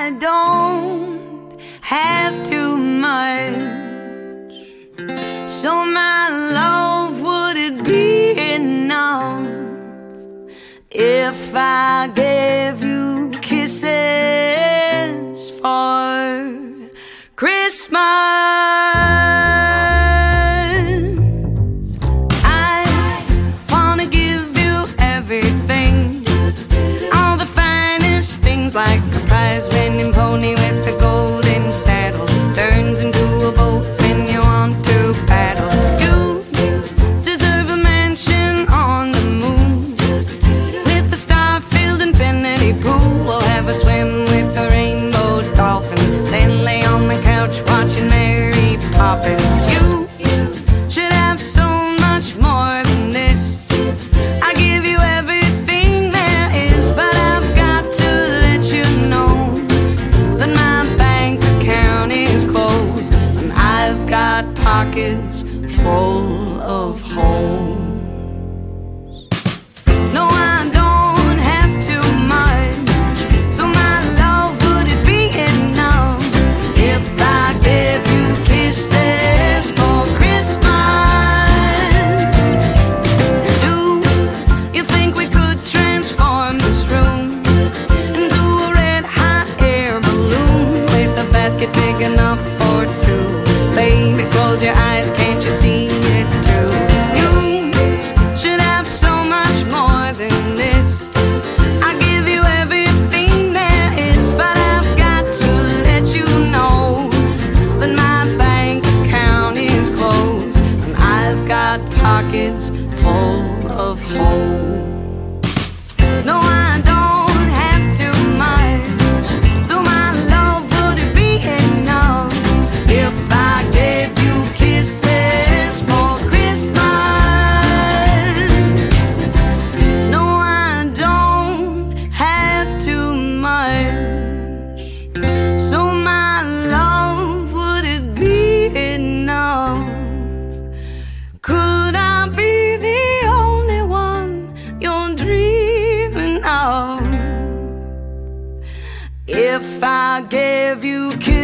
I don't have too much, so my love, would it be enough if I gave you kisses for Christmas? I wanna give you everything, all the finest things, like a prize-winning pony with a golden saddle, turns into a boat when you want to paddle. You deserve a mansion on the moon with a star-filled infinity pool. We'll have a swim with a rainbow dolphin, then lay on the couch watching Mary Poppins. You should have so much more than this. I give you everything there is, but I've got to let you know that my bank account is closed and I've got pockets full of holes. No, I don't have too much, so my love, would it be enough if I gave you kisses for Christmas? Do you think we could transform this room into a red hot air balloon with a basket big enough for two? Baby, close your eyes, can't you see it too? You should have so much more than this. I give you everything there is, but I've got to let you know that my bank account is closed and I've got pockets full of holes. No, I don't have too much, so my love, would it be enough if I gave you kisses for Christmas? No, I don't have too much, so my love, would it be enough? Could I be the only one you're dreaming of if I gave you kisses